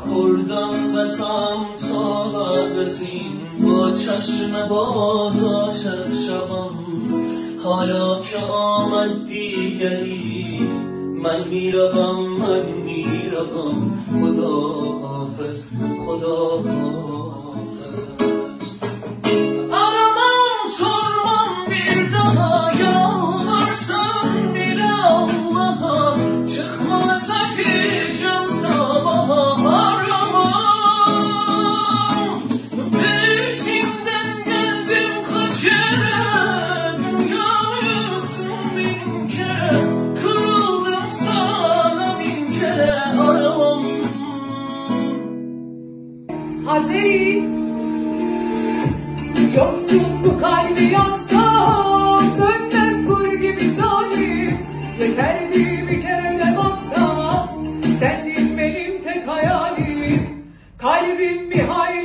خوردم قسم تا بعد از این با چشم باز عاشق شوم. حالا که آمد دیگری من میروم خدا حافظ خدا حافظ. Aramam sormam bir daha yalvarsam bile Allah'a, çıkmasa gecem sabaha aramam. Peşinden geldim kaç kere, dünyamı yıksın bin kere, kırıldım sana bin kere aramam. Azeri, yoksun bu kalbi yaksa, sönmez kur gibi zalim. Yeterli bir kere de baksa, sendin benim tek hayalim. Kalbim bir hayal.